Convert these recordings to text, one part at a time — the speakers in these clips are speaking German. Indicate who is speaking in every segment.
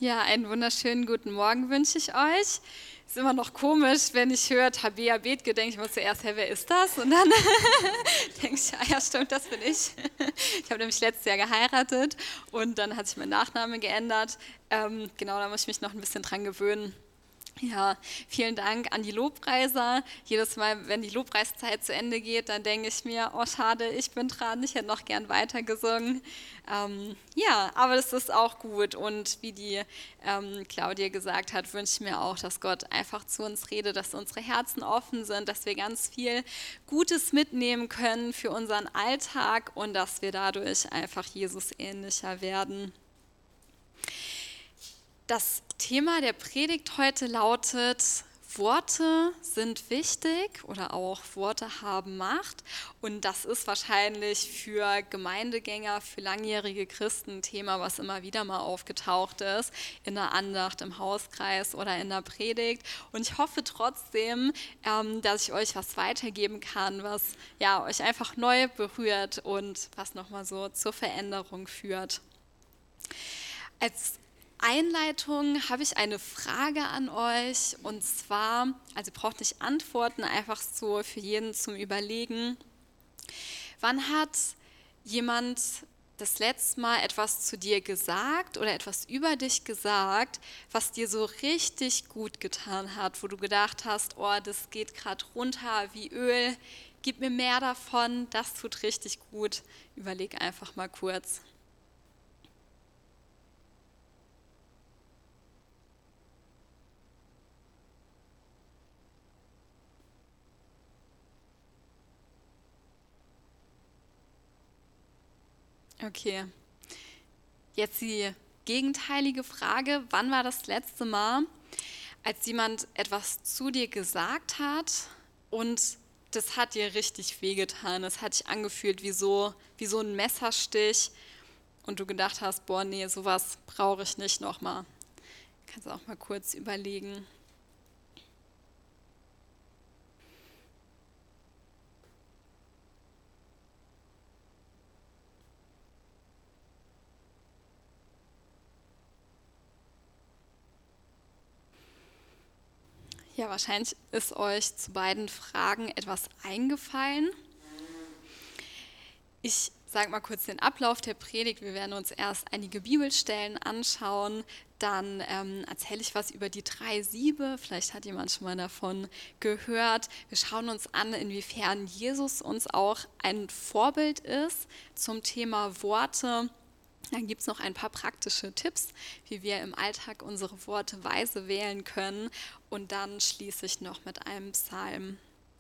Speaker 1: Ja, einen wunderschönen guten Morgen wünsche ich euch. Ist immer noch komisch, wenn ich höre Tabea Bethke, denke ich mir zuerst, hey, wer ist das? Und dann denke ich, ja stimmt, das bin ich. Ich habe nämlich letztes Jahr geheiratet und dann hat sich mein Nachname geändert. Genau, da muss ich mich noch ein bisschen dran gewöhnen. Ja, vielen Dank an die Lobpreiser. Jedes Mal, wenn die Lobpreiszeit zu Ende geht, dann denke ich mir, oh schade, ich bin dran, ich hätte noch gern weitergesungen. Ja, aber das ist auch gut und wie die Claudia gesagt hat, wünsche ich mir auch, dass Gott einfach zu uns redet, dass unsere Herzen offen sind, dass wir ganz viel Gutes mitnehmen können für unseren Alltag und dass wir dadurch einfach Jesus ähnlicher werden. Das Thema der Predigt heute lautet, Worte sind wichtig oder auch Worte haben Macht. Und das ist wahrscheinlich für Gemeindegänger, für langjährige Christen ein Thema, was immer wieder mal aufgetaucht ist, in der Andacht, im Hauskreis oder in der Predigt. Und ich hoffe trotzdem, dass ich euch was weitergeben kann, was ja, euch einfach neu berührt und was nochmal so zur Veränderung führt. Als Einleitung habe ich eine Frage an euch und zwar, also ihr braucht nicht antworten, einfach so für jeden zum Überlegen. Wann hat jemand das letzte Mal etwas zu dir gesagt oder etwas über dich gesagt, was dir so richtig gut getan hat, wo du gedacht hast, oh, das geht gerade runter wie Öl, gib mir mehr davon, das tut richtig gut. Überleg einfach mal kurz. Okay, jetzt die gegenteilige Frage. Wann war das letzte Mal, als jemand etwas zu dir gesagt hat und das hat dir richtig wehgetan? Das hat dich angefühlt wie so ein Messerstich und du gedacht hast, boah, nee, sowas brauche ich nicht nochmal. Kannst du auch mal kurz überlegen. Ja, wahrscheinlich ist euch zu beiden Fragen etwas eingefallen. Ich sage mal kurz den Ablauf der Predigt. Wir werden uns erst einige Bibelstellen anschauen, dann erzähle ich was über die 3 Siebe. Vielleicht hat jemand schon mal davon gehört. Wir schauen uns an, inwiefern Jesus uns auch ein Vorbild ist zum Thema Worte. Dann gibt es noch ein paar praktische Tipps, wie wir im Alltag unsere Worte weise wählen können. Und dann schließe ich noch mit einem Psalm.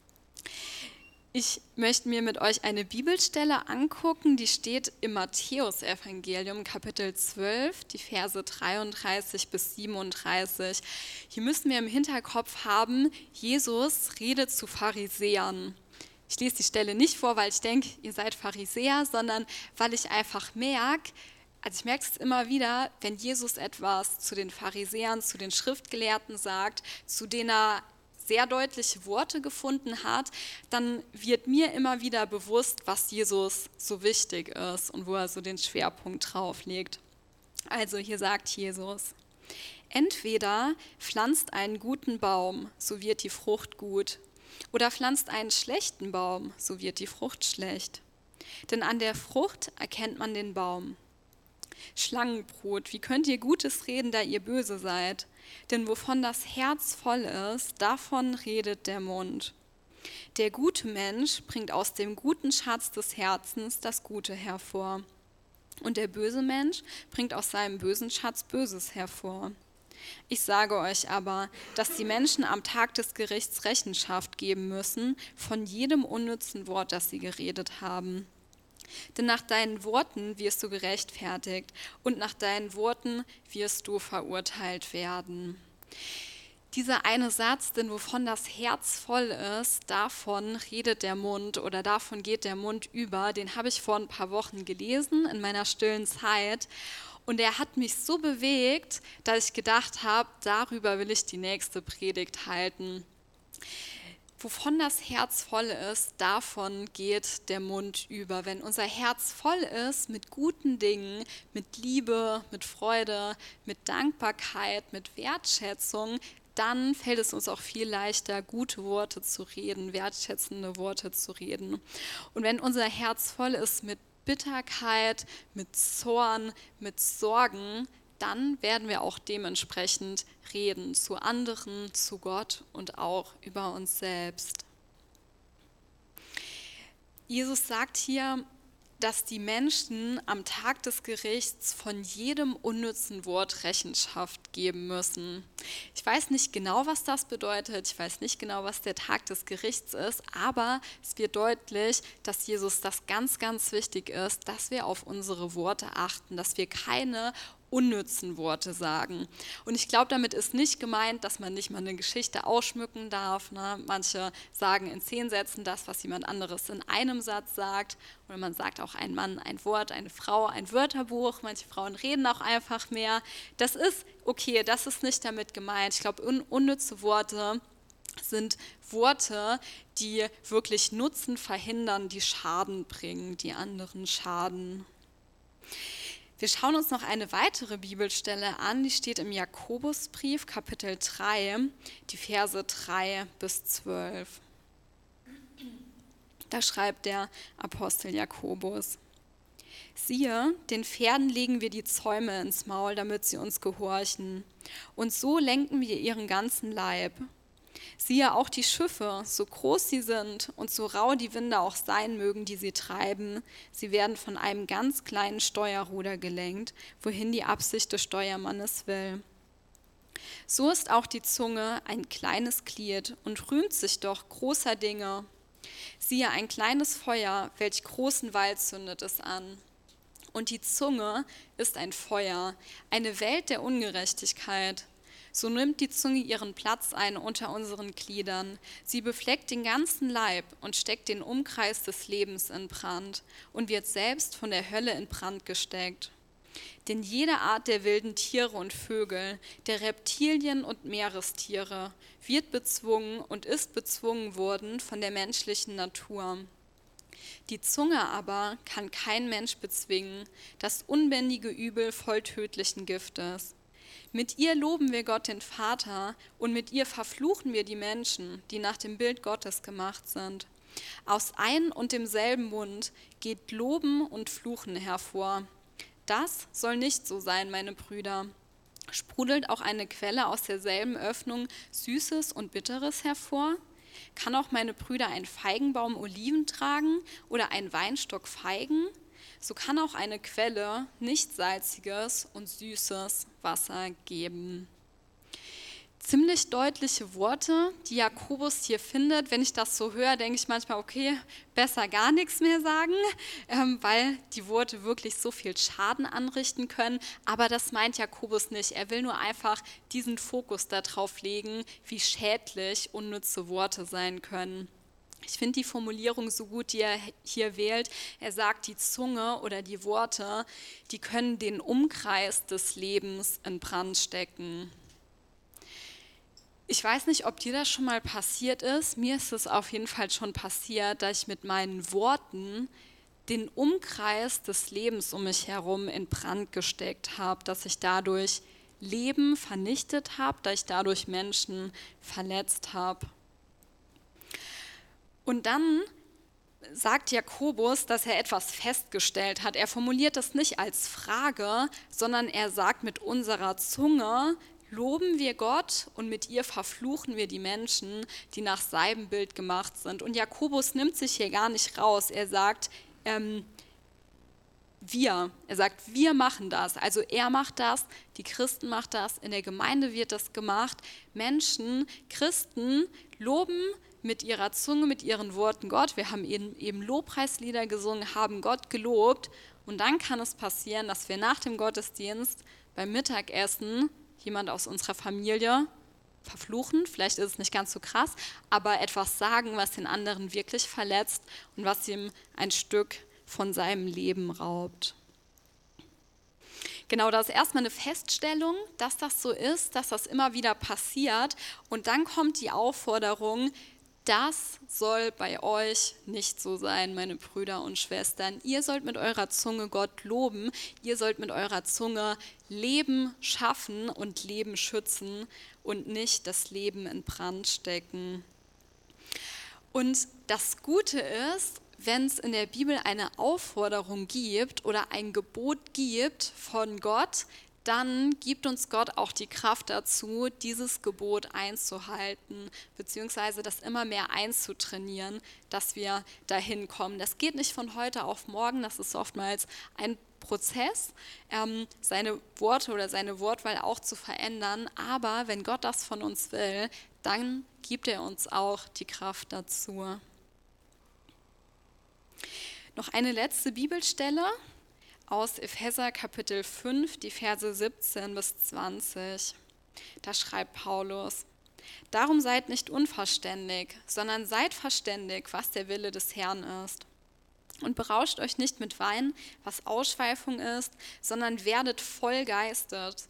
Speaker 1: Ich möchte mir mit euch eine Bibelstelle angucken, die steht im Matthäusevangelium, Kapitel 12, die Verse 33 bis 37. Hier müssen wir im Hinterkopf haben, Jesus redet zu Pharisäern. Ich lese die Stelle nicht vor, weil ich denke, ihr seid Pharisäer, sondern weil ich einfach merke, also ich merke es immer wieder, wenn Jesus etwas zu den Pharisäern, zu den Schriftgelehrten sagt, zu denen er sehr deutliche Worte gefunden hat, dann wird mir immer wieder bewusst, was Jesus so wichtig ist und wo er so den Schwerpunkt drauf legt. Also hier sagt Jesus, entweder pflanzt einen guten Baum, so wird die Frucht gut, oder pflanzt einen schlechten Baum, so wird die Frucht schlecht. Denn an der Frucht erkennt man den Baum. Schlangenbrot, wie könnt ihr Gutes reden, da ihr böse seid? Denn wovon das Herz voll ist, davon redet der Mund. Der gute Mensch bringt aus dem guten Schatz des Herzens das Gute hervor. Und der böse Mensch bringt aus seinem bösen Schatz Böses hervor. Ich sage euch aber, dass die Menschen am Tag des Gerichts Rechenschaft geben müssen von jedem unnützen Wort, das sie geredet haben. Denn nach deinen Worten wirst du gerechtfertigt und nach deinen Worten wirst du verurteilt werden. Dieser eine Satz, denn wovon das Herz voll ist, davon redet der Mund oder davon geht der Mund über, den habe ich vor ein paar Wochen gelesen in meiner stillen Zeit. Und er hat mich so bewegt, dass ich gedacht habe, darüber will ich die nächste Predigt halten. Wovon das Herz voll ist, davon geht der Mund über. Wenn unser Herz voll ist mit guten Dingen, mit Liebe, mit Freude, mit Dankbarkeit, mit Wertschätzung, dann fällt es uns auch viel leichter, gute Worte zu reden, wertschätzende Worte zu reden. Und wenn unser Herz voll ist mit Bitterkeit, mit Zorn, mit Sorgen, dann werden wir auch dementsprechend reden zu anderen, zu Gott und auch über uns selbst. Jesus sagt hier, dass die Menschen am Tag des Gerichts von jedem unnützen Wort Rechenschaft geben müssen. Ich weiß nicht genau, was das bedeutet, ich weiß nicht genau, was der Tag des Gerichts ist, aber es wird deutlich, dass Jesus das ganz, ganz wichtig ist, dass wir auf unsere Worte achten, dass wir keine unnützen Worte sagen. Und ich glaube, damit ist nicht gemeint, dass man nicht mal eine Geschichte ausschmücken darf. Ne? Manche sagen in 10 Sätzen das, was jemand anderes in einem Satz sagt. Oder man sagt auch ein Mann ein Wort, eine Frau ein Wörterbuch. Manche Frauen reden auch einfach mehr. Das ist okay, das ist nicht damit gemeint. Ich glaube, unnütze Worte sind Worte, die wirklich Nutzen verhindern, die Schaden bringen, die anderen schaden. Wir schauen uns noch eine weitere Bibelstelle an, die steht im Jakobusbrief, Kapitel 3, die Verse 3 bis 12. Da schreibt der Apostel Jakobus: Siehe, den Pferden legen wir die Zäume ins Maul, damit sie uns gehorchen. Und so lenken wir ihren ganzen Leib. Siehe auch die Schiffe, so groß sie sind und so rau die Winde auch sein mögen, die sie treiben, sie werden von einem ganz kleinen Steuerruder gelenkt, wohin die Absicht des Steuermannes will. So ist auch die Zunge ein kleines Glied und rühmt sich doch großer Dinge. Siehe ein kleines Feuer, welch großen Wald zündet es an. Und die Zunge ist ein Feuer, eine Welt der Ungerechtigkeit. So nimmt die Zunge ihren Platz ein unter unseren Gliedern. Sie befleckt den ganzen Leib und steckt den Umkreis des Lebens in Brand und wird selbst von der Hölle in Brand gesteckt. Denn jede Art der wilden Tiere und Vögel, der Reptilien und Meerestiere wird bezwungen und ist bezwungen worden von der menschlichen Natur. Die Zunge aber kann kein Mensch bezwingen, das unbändige Übel voll tödlichen Giftes. Mit ihr loben wir Gott den Vater und mit ihr verfluchen wir die Menschen, die nach dem Bild Gottes gemacht sind. Aus ein und demselben Mund geht Loben und Fluchen hervor. Das soll nicht so sein, meine Brüder. Sprudelt auch eine Quelle aus derselben Öffnung Süßes und Bitteres hervor? Kann auch meine Brüder ein Feigenbaum Oliven tragen oder ein Weinstock Feigen? So kann auch eine Quelle nicht salziges und süßes Wasser geben. Ziemlich deutliche Worte, die Jakobus hier findet. Wenn ich das so höre, denke ich manchmal, okay, besser gar nichts mehr sagen, weil die Worte wirklich so viel Schaden anrichten können. Aber das meint Jakobus nicht. Er will nur einfach diesen Fokus darauf legen, wie schädlich unnütze Worte sein können. Ich finde die Formulierung so gut, die er hier wählt. Er sagt, die Zunge oder die Worte, die können den Umkreis des Lebens in Brand stecken. Ich weiß nicht, ob dir das schon mal passiert ist. Mir ist es auf jeden Fall schon passiert, dass ich mit meinen Worten den Umkreis des Lebens um mich herum in Brand gesteckt habe, dass ich dadurch Leben vernichtet habe, dass ich dadurch Menschen verletzt habe. Und dann sagt Jakobus, dass er etwas festgestellt hat. Er formuliert das nicht als Frage, sondern er sagt, mit unserer Zunge loben wir Gott und mit ihr verfluchen wir die Menschen, die nach seinem Bild gemacht sind. Und Jakobus nimmt sich hier gar nicht raus. Er sagt, wir machen das. Also er macht das, die Christen machen das, in der Gemeinde wird das gemacht. Menschen, Christen loben mit ihrer Zunge, mit ihren Worten Gott. Wir haben eben Lobpreislieder gesungen, haben Gott gelobt. Und dann kann es passieren, dass wir nach dem Gottesdienst beim Mittagessen jemand aus unserer Familie verfluchen. Vielleicht ist es nicht ganz so krass, aber etwas sagen, was den anderen wirklich verletzt und was ihm ein Stück von seinem Leben raubt. Genau, das ist erstmal eine Feststellung, dass das so ist, dass das immer wieder passiert. Und dann kommt die Aufforderung, Das soll bei euch nicht so sein, meine Brüder und Schwestern. Ihr sollt mit eurer Zunge Gott loben. Ihr sollt mit eurer Zunge Leben schaffen und Leben schützen und nicht das Leben in Brand stecken. Und das Gute ist, wenn es in der Bibel eine Aufforderung gibt oder ein Gebot gibt von Gott, dann gibt uns Gott auch die Kraft dazu, dieses Gebot einzuhalten, beziehungsweise das immer mehr einzutrainieren, dass wir dahin kommen. Das geht nicht von heute auf morgen, das ist oftmals ein Prozess, seine Worte oder seine Wortwahl auch zu verändern. Aber wenn Gott das von uns will, dann gibt er uns auch die Kraft dazu. Noch eine letzte Bibelstelle aus Epheser Kapitel 5, die Verse 17 bis 20. Da schreibt Paulus: Darum seid nicht unverständig, sondern seid verständig, was der Wille des Herrn ist. Und berauscht euch nicht mit Wein, was Ausschweifung ist, sondern werdet voll Geistes.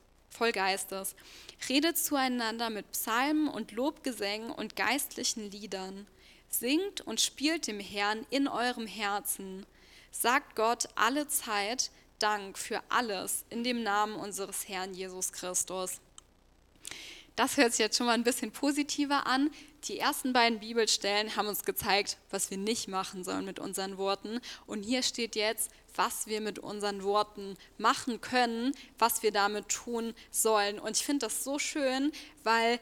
Speaker 1: Redet zueinander mit Psalmen und Lobgesängen und geistlichen Liedern. Singt und spielt dem Herrn in eurem Herzen. Sagt Gott alle Zeit Dank für alles in dem Namen unseres Herrn Jesus Christus. Das hört sich jetzt schon mal ein bisschen positiver an. Die ersten beiden Bibelstellen haben uns gezeigt, was wir nicht machen sollen mit unseren Worten. Und hier steht jetzt, was wir mit unseren Worten machen können, was wir damit tun sollen. Und ich finde das so schön, weil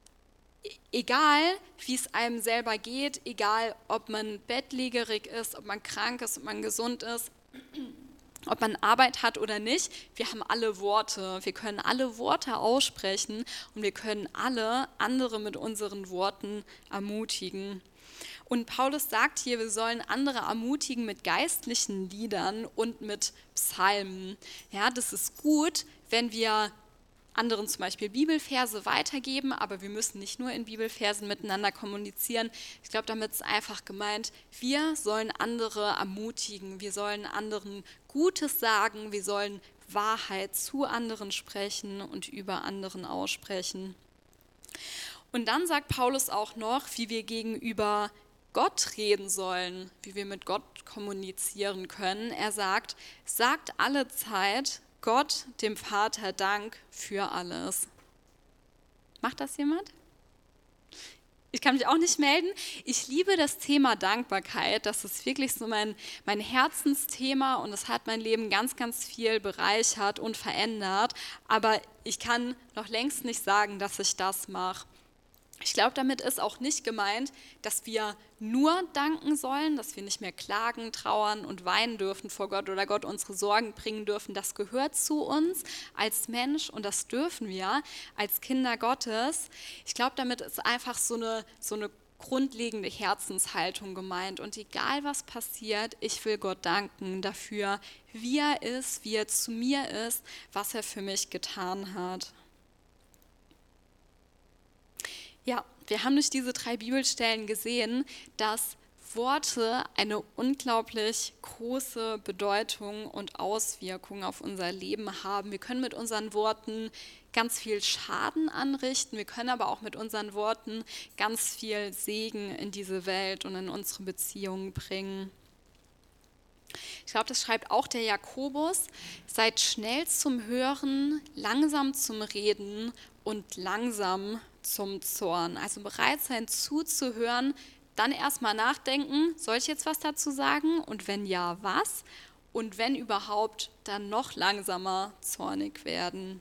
Speaker 1: egal, wie es einem selber geht, egal, ob man bettlägerig ist, ob man krank ist, ob man gesund ist, ob man Arbeit hat oder nicht, wir haben alle Worte. Wir können alle Worte aussprechen und wir können alle andere mit unseren Worten ermutigen. Und Paulus sagt hier, wir sollen andere ermutigen mit geistlichen Liedern und mit Psalmen. Ja, das ist gut, wenn wir anderen zum Beispiel Bibelverse weitergeben, aber wir müssen nicht nur in Bibelversen miteinander kommunizieren. Ich glaube, damit ist einfach gemeint, wir sollen andere ermutigen, wir sollen anderen Gutes sagen, wir sollen Wahrheit zu anderen sprechen und über anderen aussprechen. Und dann sagt Paulus auch noch, wie wir gegenüber Gott reden sollen, wie wir mit Gott kommunizieren können. Er sagt alle Zeit Gott, dem Vater, Dank für alles. Macht das jemand? Ich kann mich auch nicht melden. Ich liebe das Thema Dankbarkeit. Das ist wirklich so mein Herzensthema und es hat mein Leben ganz, ganz viel bereichert und verändert. Aber ich kann noch längst nicht sagen, dass ich das mache. Ich glaube, damit ist auch nicht gemeint, dass wir nur danken sollen, dass wir nicht mehr klagen, trauern und weinen dürfen vor Gott oder Gott unsere Sorgen bringen dürfen. Das gehört zu uns als Mensch und das dürfen wir als Kinder Gottes. Ich glaube, damit ist einfach so eine grundlegende Herzenshaltung gemeint. Und egal was passiert, ich will Gott danken dafür, wie er ist, wie er zu mir ist, was er für mich getan hat. Ja, wir haben durch diese 3 Bibelstellen gesehen, dass Worte eine unglaublich große Bedeutung und Auswirkung auf unser Leben haben. Wir können mit unseren Worten ganz viel Schaden anrichten, wir können aber auch mit unseren Worten ganz viel Segen in diese Welt und in unsere Beziehungen bringen. Ich glaube, das schreibt auch der Jakobus: Seid schnell zum Hören, langsam zum Reden und langsam zum Zorn. Also bereit sein zuzuhören, dann erstmal nachdenken, soll ich jetzt was dazu sagen? Und wenn ja, was? Und wenn überhaupt, dann noch langsamer zornig werden.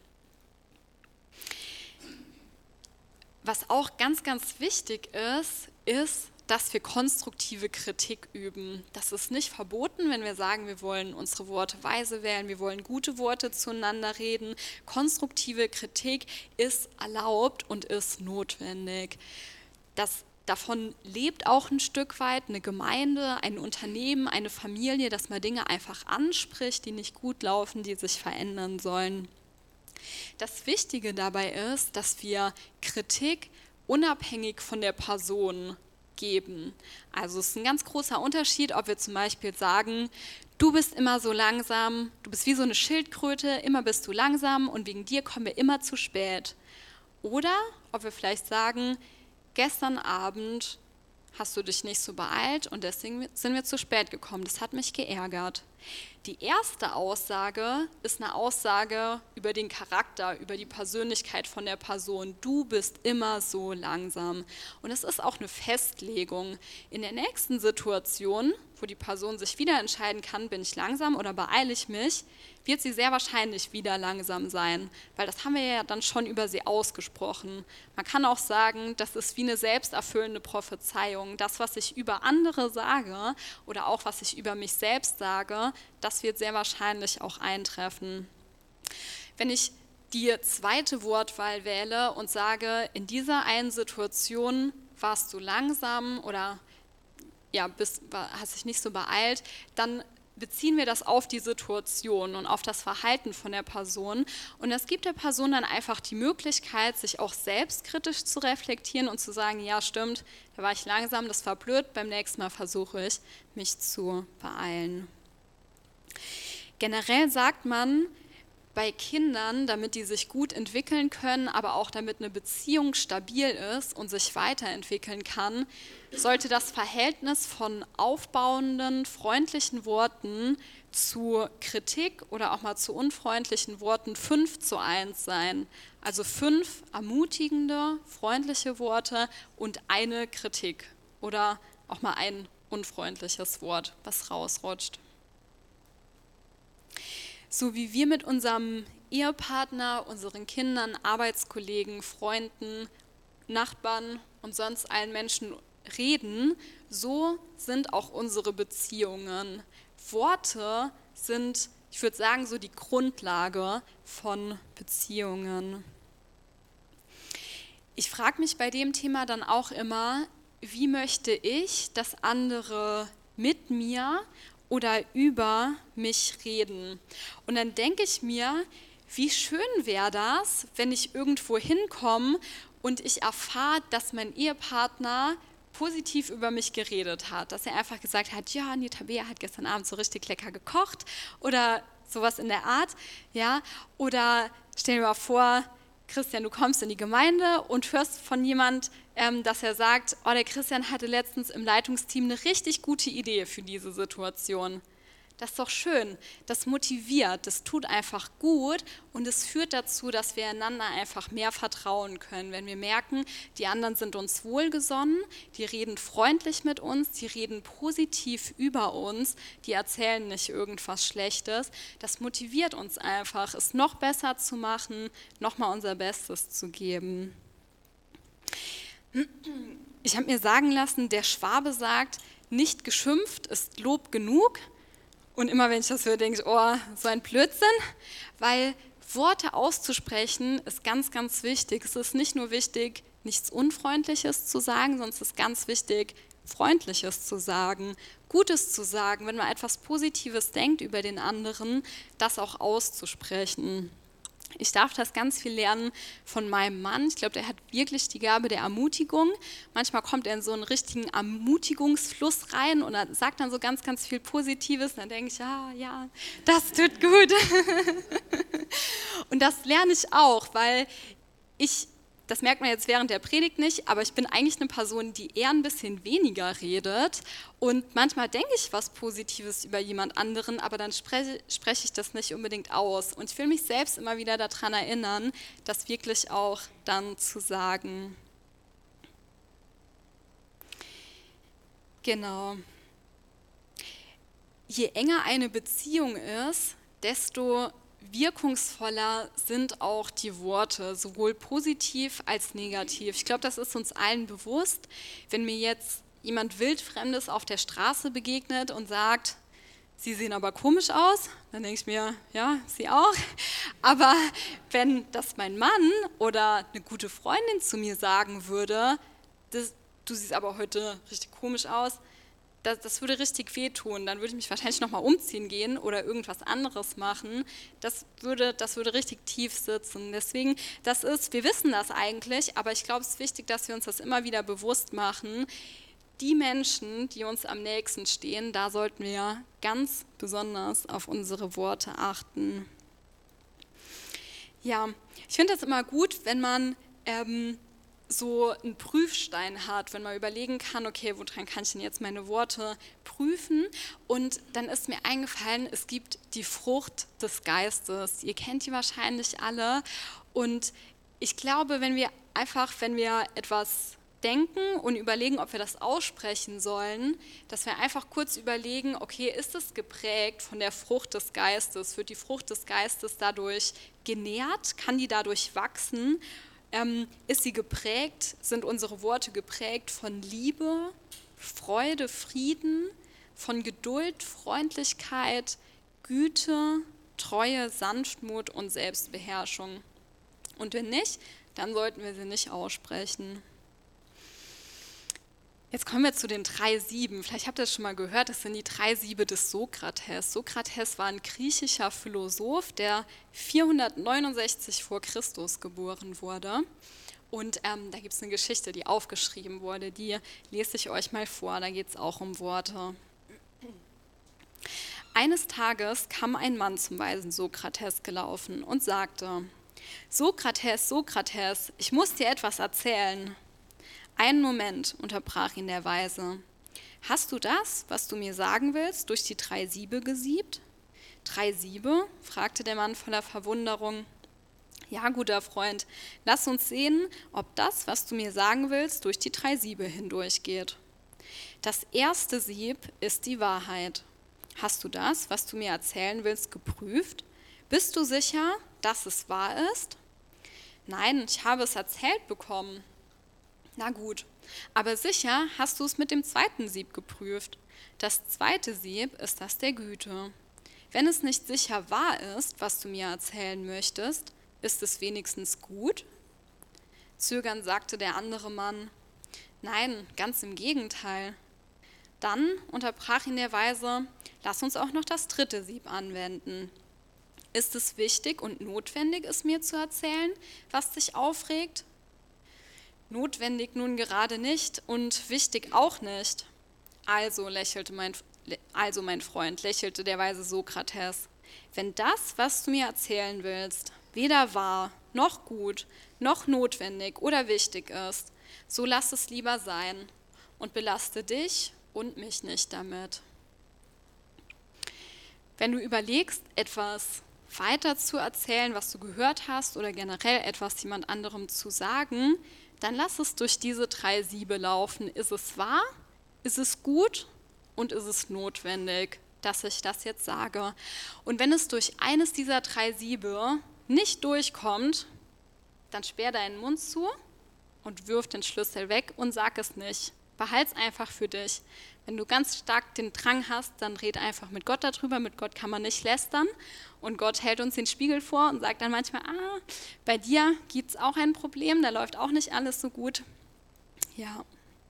Speaker 1: Was auch ganz, ganz wichtig ist, dass wir konstruktive Kritik üben. Das ist nicht verboten, wenn wir sagen, wir wollen unsere Worte weise wählen, wir wollen gute Worte zueinander reden. Konstruktive Kritik ist erlaubt und ist notwendig. Davon lebt auch ein Stück weit eine Gemeinde, ein Unternehmen, eine Familie, dass man Dinge einfach anspricht, die nicht gut laufen, die sich verändern sollen. Das Wichtige dabei ist, dass wir Kritik unabhängig von der Person geben. Also es ist ein ganz großer Unterschied, ob wir zum Beispiel sagen, du bist immer so langsam, du bist wie so eine Schildkröte, immer bist du langsam und wegen dir kommen wir immer zu spät. Oder ob wir vielleicht sagen, gestern Abend hast du dich nicht so beeilt und deswegen sind wir zu spät gekommen. Das hat mich geärgert. Die erste Aussage ist eine Aussage über den Charakter, über die Persönlichkeit von der Person. Du bist immer so langsam. Und es ist auch eine Festlegung. In der nächsten Situation, wo die Person sich wieder entscheiden kann, bin ich langsam oder beeile ich mich, wird sie sehr wahrscheinlich wieder langsam sein, weil das haben wir ja dann schon über sie ausgesprochen. Man kann auch sagen, das ist wie eine selbsterfüllende Prophezeiung. Das, was ich über andere sage oder auch was ich über mich selbst sage, das wird sehr wahrscheinlich auch eintreffen. Wenn ich die zweite Wortwahl wähle und sage, in dieser einen Situation warst du langsam oder ja, hast dich nicht so beeilt, dann beziehen wir das auf die Situation und auf das Verhalten von der Person. Und das gibt der Person dann einfach die Möglichkeit, sich auch selbstkritisch zu reflektieren und zu sagen, ja stimmt, da war ich langsam, das war blöd, beim nächsten Mal versuche ich, mich zu beeilen. Generell sagt man, bei Kindern, damit die sich gut entwickeln können, aber auch damit eine Beziehung stabil ist und sich weiterentwickeln kann, sollte das Verhältnis von aufbauenden, freundlichen Worten zu Kritik oder auch mal zu unfreundlichen Worten 5:1 sein. Also 5 ermutigende, freundliche Worte und eine Kritik oder auch mal ein unfreundliches Wort, was rausrutscht. So wie wir mit unserem Ehepartner, unseren Kindern, Arbeitskollegen, Freunden, Nachbarn und sonst allen Menschen reden, so sind auch unsere Beziehungen. Worte sind, ich würde sagen, so die Grundlage von Beziehungen. Ich frage mich bei dem Thema dann auch immer, wie möchte ich, dass andere mit mir oder über mich reden. Und dann denke ich mir, wie schön wäre das, wenn ich irgendwo hinkomme und ich erfahre, dass mein Ehepartner positiv über mich geredet hat. Dass er einfach gesagt hat, ja, die Tabea hat gestern Abend so richtig lecker gekocht oder sowas in der Art. Ja? Oder stell dir mal vor, Christian, du kommst in die Gemeinde und hörst von jemand, dass er sagt, oh, der Christian hatte letztens im Leitungsteam eine richtig gute Idee für diese Situation. Das ist doch schön, das motiviert, das tut einfach gut und es führt dazu, dass wir einander einfach mehr vertrauen können. Wenn wir merken, die anderen sind uns wohlgesonnen, die reden freundlich mit uns, die reden positiv über uns, die erzählen nicht irgendwas Schlechtes, das motiviert uns einfach, es noch besser zu machen, nochmal unser Bestes zu geben. Ich habe mir sagen lassen, der Schwabe sagt, nicht geschimpft ist Lob genug. Und immer wenn ich das höre, denke ich, oh, so ein Blödsinn, weil Worte auszusprechen ist ganz, ganz wichtig. Es ist nicht nur wichtig, nichts Unfreundliches zu sagen, sondern es ist ganz wichtig, Freundliches zu sagen, Gutes zu sagen, wenn man etwas Positives denkt über den anderen, das auch auszusprechen. Ich darf das ganz viel lernen von meinem Mann. Ich glaube, der hat wirklich die Gabe der Ermutigung. Manchmal kommt er in so einen richtigen Ermutigungsfluss rein und er sagt dann so ganz, ganz viel Positives. Und dann denke ich, ja, das tut gut. Und das lerne ich auch, weil das merkt man jetzt während der Predigt nicht, aber ich bin eigentlich eine Person, die eher ein bisschen weniger redet und manchmal denke ich was Positives über jemand anderen, aber dann spreche ich das nicht unbedingt aus und ich will mich selbst immer wieder daran erinnern, das wirklich auch dann zu sagen. Genau. Je enger eine Beziehung ist, desto wirkungsvoller sind auch die Worte, sowohl positiv als negativ. Ich glaube, das ist uns allen bewusst. Wenn mir jetzt jemand Wildfremdes auf der Straße begegnet und sagt, Sie sehen aber komisch aus, dann denke ich mir, ja, Sie auch. Aber wenn das mein Mann oder eine gute Freundin zu mir sagen würde, du siehst aber heute richtig komisch aus, das würde richtig wehtun. Dann würde ich mich wahrscheinlich nochmal umziehen gehen oder irgendwas anderes machen. Das würde richtig tief sitzen. Deswegen, wir wissen das eigentlich, aber ich glaube, es ist wichtig, dass wir uns das immer wieder bewusst machen. Die Menschen, die uns am nächsten stehen, da sollten wir ganz besonders auf unsere Worte achten. Ja, ich finde das immer gut, wenn man so einen Prüfstein hat, wenn man überlegen kann, okay, woran kann ich denn jetzt meine Worte prüfen? Und dann ist mir eingefallen, es gibt die Frucht des Geistes. Ihr kennt die wahrscheinlich alle. Und ich glaube, wenn wir etwas denken und überlegen, ob wir das aussprechen sollen, dass wir einfach kurz überlegen, okay, ist es geprägt von der Frucht des Geistes? Wird die Frucht des Geistes dadurch genährt? Kann die dadurch wachsen? Ist sie geprägt, sind unsere Worte geprägt von Liebe, Freude, Frieden, von Geduld, Freundlichkeit, Güte, Treue, Sanftmut und Selbstbeherrschung? Und wenn nicht, dann sollten wir sie nicht aussprechen. Jetzt kommen wir zu den 3 Sieben. Vielleicht habt ihr das schon mal gehört, das sind die 3 Siebe des Sokrates. Sokrates war ein griechischer Philosoph, der 469 vor Christus geboren wurde. Und da gibt es eine Geschichte, die aufgeschrieben wurde, die lese ich euch mal vor, da geht es auch um Worte. Eines Tages kam ein Mann zum weisen Sokrates gelaufen und sagte: Sokrates, Sokrates, ich muss dir etwas erzählen. Einen Moment, unterbrach ihn der Weise. Hast du das, was du mir sagen willst, durch die 3 Siebe gesiebt? 3 Siebe? Fragte der Mann voller Verwunderung. Ja, guter Freund, lass uns sehen, ob das, was du mir sagen willst, durch die 3 Siebe hindurchgeht. Das erste Sieb ist die Wahrheit. Hast du das, was du mir erzählen willst, geprüft? Bist du sicher, dass es wahr ist? Nein, ich habe es erzählt bekommen. Na gut, aber sicher hast du es mit dem 2. Sieb geprüft. Das 2. Sieb ist das der Güte. Wenn es nicht sicher wahr ist, was du mir erzählen möchtest, ist es wenigstens gut? Zögernd sagte der andere Mann: Nein, ganz im Gegenteil. Dann unterbrach ihn der Weise: Lass uns auch noch das 3. Sieb anwenden. Ist es wichtig und notwendig, es mir zu erzählen, was dich aufregt? Notwendig nun gerade nicht und wichtig auch nicht. Also, mein Freund, lächelte der weise Sokrates, wenn das, was du mir erzählen willst, weder wahr, noch gut, noch notwendig oder wichtig ist, so lass es lieber sein und belaste dich und mich nicht damit. Wenn du überlegst, etwas weiter zu erzählen, was du gehört hast, oder generell etwas jemand anderem zu sagen, dann lass es durch diese 3 Siebe laufen. Ist es wahr? Ist es gut? Und ist es notwendig, dass ich das jetzt sage? Und wenn es durch eines dieser 3 Siebe nicht durchkommt, dann sperr deinen Mund zu und wirf den Schlüssel weg und sag es nicht. Behalt's einfach für dich. Wenn du ganz stark den Drang hast, dann red einfach mit Gott darüber. Mit Gott kann man nicht lästern. Und Gott hält uns den Spiegel vor und sagt dann manchmal: bei dir gibt es auch ein Problem, da läuft auch nicht alles so gut. Ja.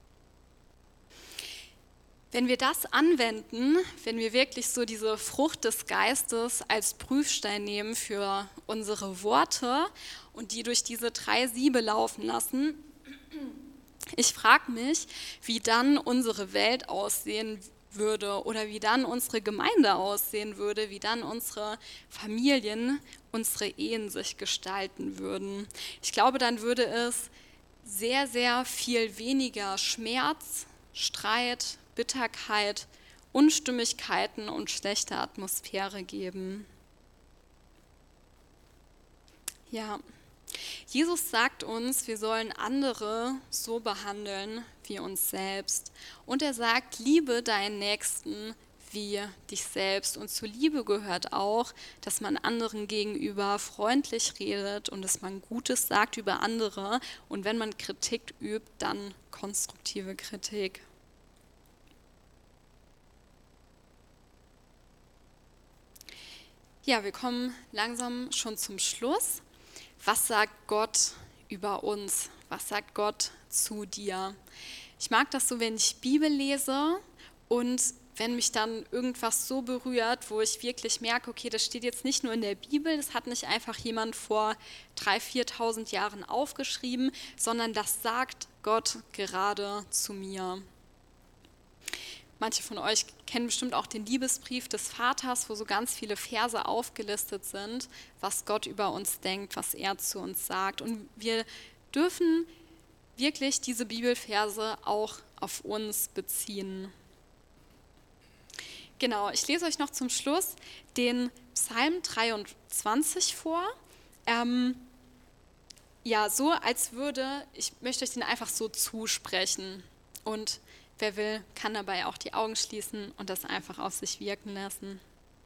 Speaker 1: Wenn wir das anwenden, wenn wir wirklich so diese Frucht des Geistes als Prüfstein nehmen für unsere Worte und die durch diese 3 Siebe laufen lassen, ich frage mich, wie dann unsere Welt aussehen würde oder wie dann unsere Gemeinde aussehen würde, wie dann unsere Familien, unsere Ehen sich gestalten würden. Ich glaube, dann würde es sehr, sehr viel weniger Schmerz, Streit, Bitterkeit, Unstimmigkeiten und schlechte Atmosphäre geben. Ja. Jesus sagt uns, wir sollen andere so behandeln wie uns selbst. Und er sagt, liebe deinen Nächsten wie dich selbst. Und zur Liebe gehört auch, dass man anderen gegenüber freundlich redet und dass man Gutes sagt über andere. Und wenn man Kritik übt, dann konstruktive Kritik. Ja, wir kommen langsam schon zum Schluss. Was sagt Gott über uns? Was sagt Gott zu dir? Ich mag das so, wenn ich Bibel lese und wenn mich dann irgendwas so berührt, wo ich wirklich merke, okay, das steht jetzt nicht nur in der Bibel, das hat nicht einfach jemand vor 3.000, 4.000 Jahren aufgeschrieben, sondern das sagt Gott gerade zu mir. Manche von euch kennen bestimmt auch den Liebesbrief des Vaters, wo so ganz viele Verse aufgelistet sind, was Gott über uns denkt, was er zu uns sagt. Und wir dürfen wirklich diese Bibelverse auch auf uns beziehen. Genau, ich lese euch noch zum Schluss den Psalm 23 vor. Ja, so als würde, ich möchte euch den einfach so zusprechen. Und wer will, kann dabei auch die Augen schließen und das einfach auf sich wirken lassen.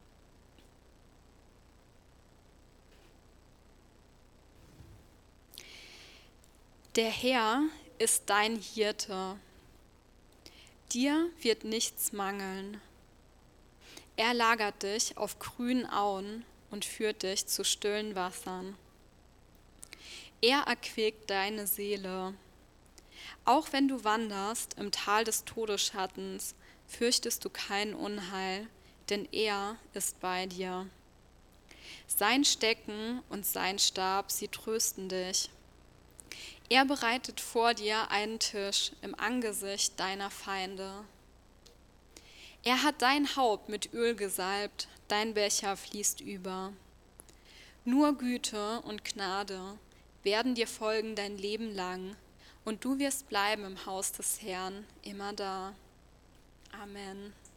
Speaker 1: Der Herr ist dein Hirte. Dir wird nichts mangeln. Er lagert dich auf grünen Auen und führt dich zu stillen Wassern. Er erquickt deine Seele. Auch wenn du wanderst im Tal des Todesschattens, fürchtest du kein Unheil, denn er ist bei dir. Sein Stecken und sein Stab, sie trösten dich. Er bereitet vor dir einen Tisch im Angesicht deiner Feinde. Er hat dein Haupt mit Öl gesalbt, dein Becher fließt über. Nur Güte und Gnade werden dir folgen dein Leben lang, und du wirst bleiben im Haus des Herrn immerdar. Amen.